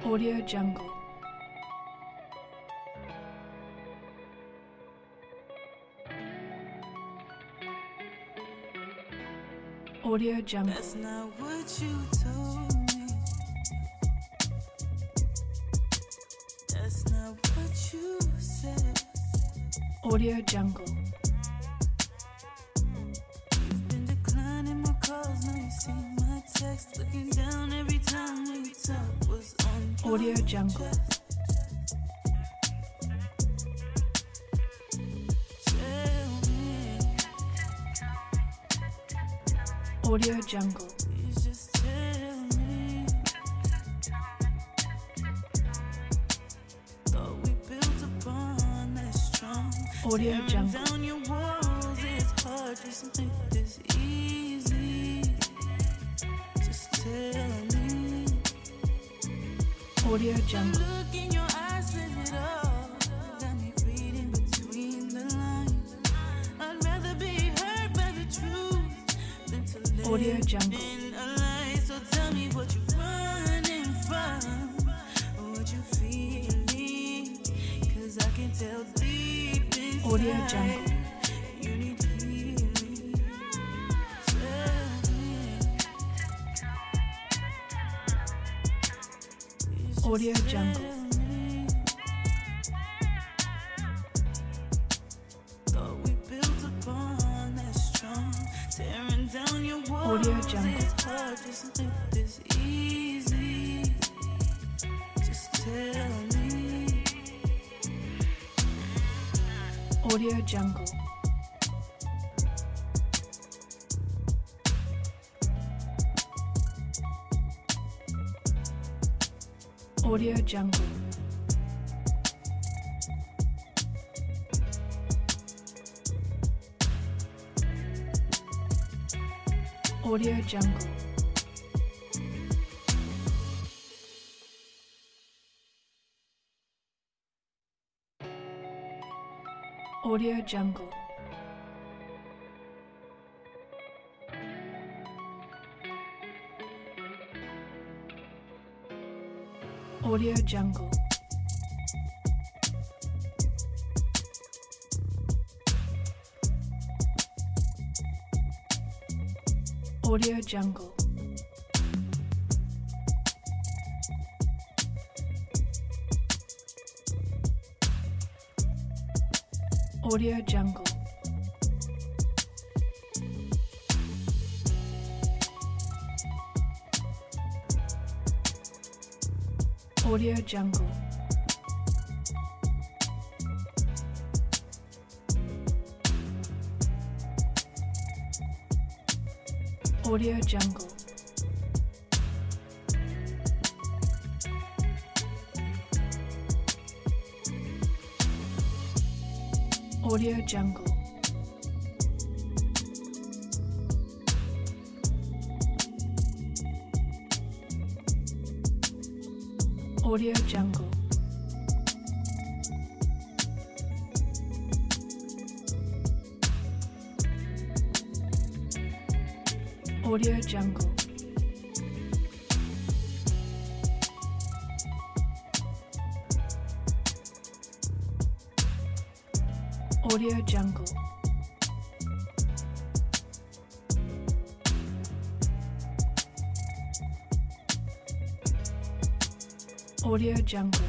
Audio Jungle. Audio Jungle. That's not what you told me. That's not what you said. Audio Jungle. You've been declining my calls, now you see my text. Looking down every time we talk was on your Audio Jungle. chest. Tell me, Audio Jungle. please just tell me. Thought we built a bond that's strong. Audio Tearing Jungle. down your walls, it's hard to make this easy. Just tell me. Audio The Jungle. look in your eyes says it all. Got me reading between the lines. I'd rather be hurt by the truth than to live Audio Jungle. in a lie. So tell me what you're running from, what you feeling. 'Cause I can tell deep inside Audio Jungle. you need healing. Tell me. Please Audio just Jungle. tell me. Thought we built a bond that's strong. Tearing down your walls, Audio Jungle. it's hard to make this easy. Just tell me. Audio Jungle. Audio Jungle. Audio Jungle. Audio Jungle. Audio Jungle. Audio Jungle. Audio Jungle. Audio Jungle. Audio Jungle. Audio Jungle. Audio Jungle. Audio Jungle. Audio Jungle. Audio Jungle.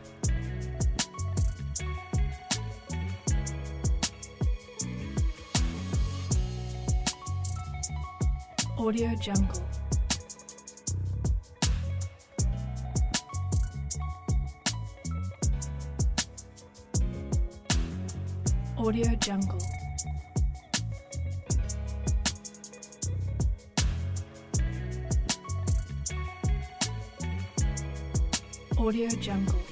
Audio Jungle. Audio Jungle. Audio Jungle.